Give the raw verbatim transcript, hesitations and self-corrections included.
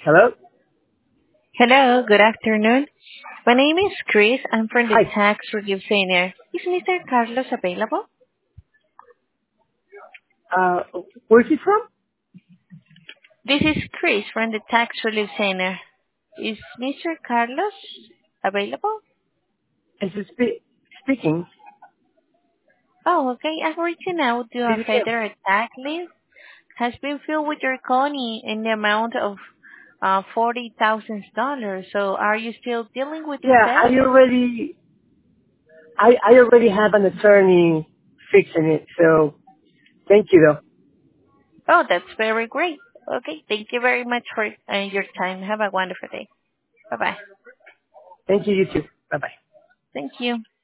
Hello? Hello, good afternoon. My name is Chris. I'm from the Hi. Tax Relief Center. Is Mister Carlos available? Uh, where's he from? This is Chris from the Tax Relief Center. Is Mister Carlos available? Is he spe- speaking? Oh, okay. I'm reaching out to This a is him. federal tax list has been filled with your county in the amount of uh, forty thousand dollars. So are you still dealing with this Yeah, I debt? already, I, I already have an attorney fixing it, so thank you though. Oh, that's very great. Okay. Thank you very much for uh, your time. Have a wonderful day. Bye-bye. Thank you, you too. Bye bye. Thank you.